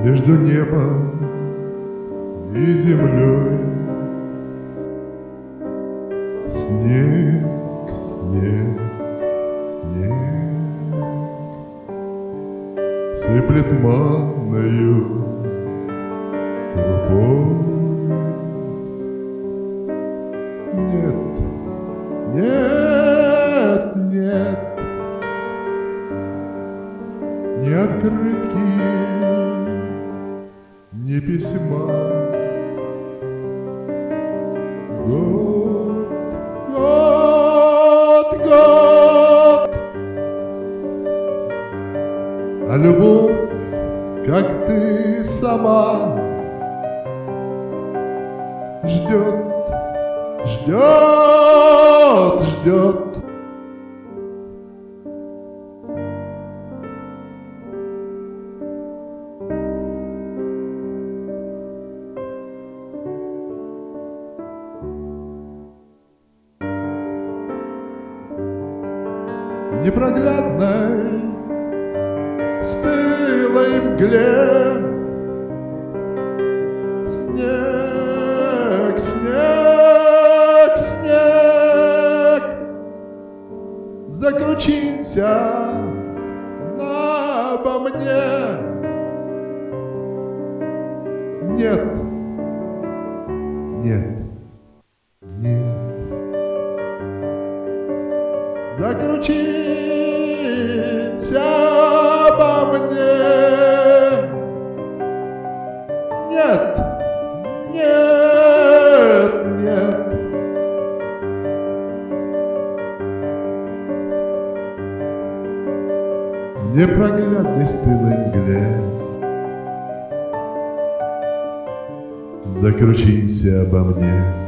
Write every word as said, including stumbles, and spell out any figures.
между небом и землей. Снег, снег, снег сыплет манною крупой. Нет, нет, нет, ни открытки, ни письма. Год, год, год, а любовь, как ты сама, ждет, ждет, ждет. Непроглядной стылой мгле снег, снег, снег закручинься на обо мне. Нет, нет, нет. Закручинься обо мне. Нет, нет, нет. В непроглядной стылой мгле закручинься обо мне.